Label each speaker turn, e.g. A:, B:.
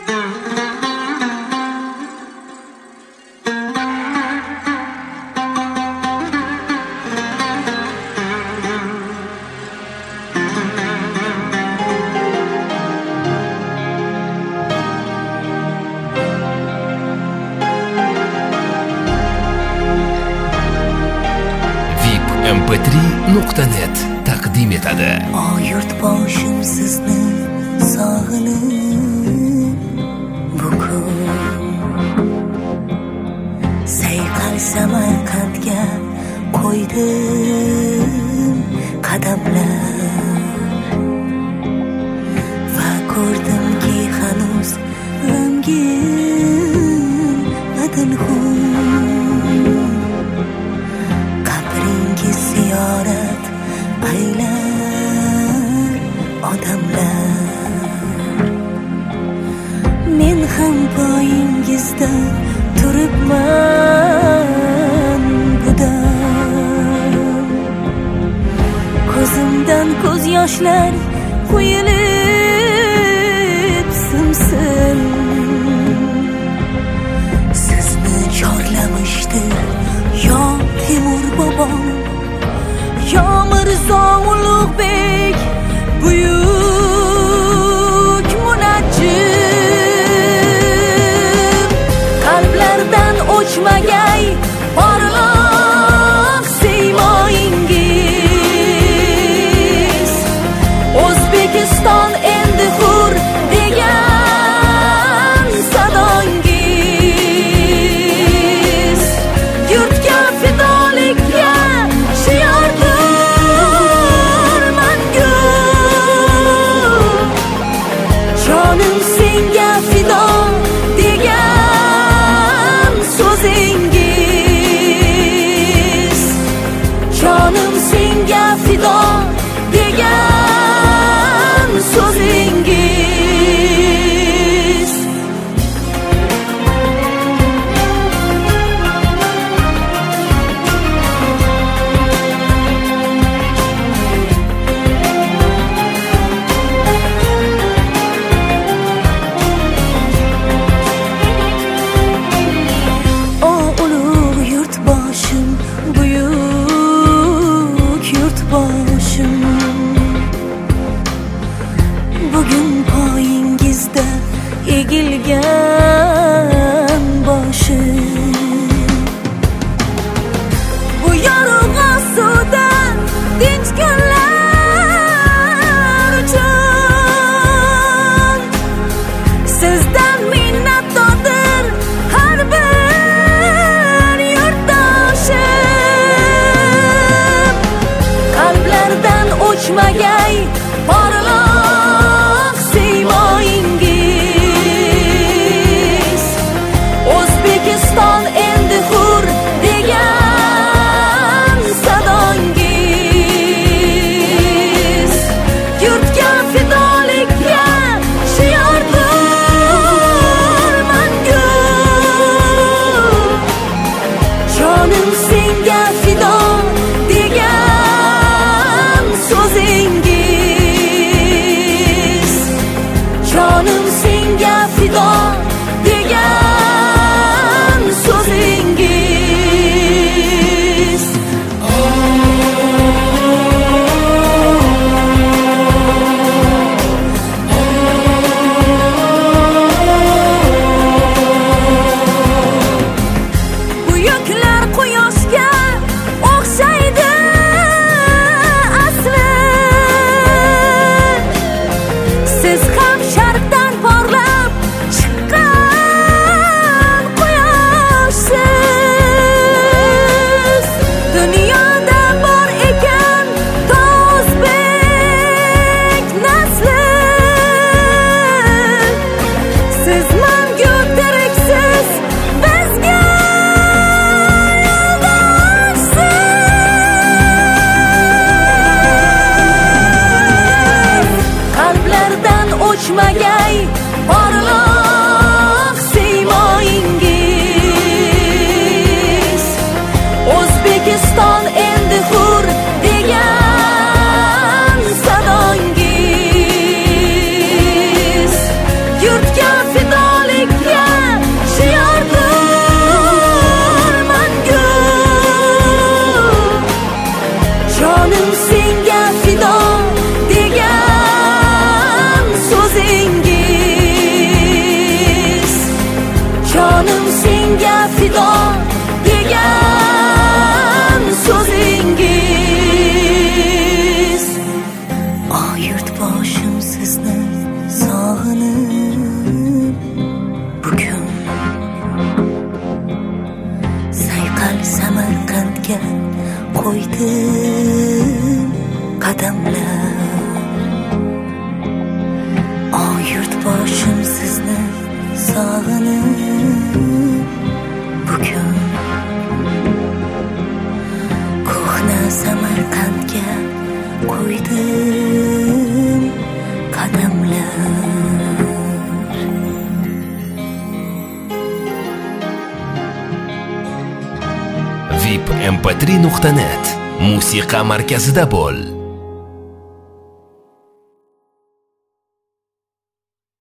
A: mp3.net taqdim etadi.
B: Yurtboshim sizni sog'inib bugun sayqal Samarqandga qo'ydim qadamlar va ko'rdimki hanuz g'amgin adilxun ziyorat aylar odamlar. Men ham poyingizda turibman budam, ko'zimdan ko'z yoshlar quyilib simsim. Sizni chorlamışdır yo Temur bobom, yo Mirzo Ulug'bek buyuk munajjim. Qalblardan o'chmagay porloq siymoyingiz. O'zbekiston endi hur degan sadongiz. Yurtga fidolikka shiordir mangu. Jonim senga fido degan so'zingiz. Jonim senga fido degan so'zingiz. O ulug' yurtboshim, buyuk yurtboshim, bugun poyingizda egilgan boshim. Bu yorug' osuda tinch kunlar uchun sizdan minnatdordir har bir yurtdoshim. Qalblardan o'chmagay porloq siymoyingiz. O'zbekiston endi hur degan sadongiz. Yurtga fidolikka shiordir mangu. Jonim senga fido degan so'zingiz. Jonim senga fido degan so'zingiz. Buyuklar quyoshga o'xshaydi asli. Siz ham sharqdan porlab chiqqan quyoshsiz. Dunyoda bor ekan to o'zbek nasli. Siz mangu tiriksiz, bizga yo'ldoshsiz. Qalblardan o'chmagay porloq siymoyingiz. O'zbekiston endi hur degan sadongiz. Yurtga fido boshim sizni sog'inib bugun ko'hna Samarqandga qo'ydim qadamlar.
A: VIP mp3.net musiqa markazida bo'l.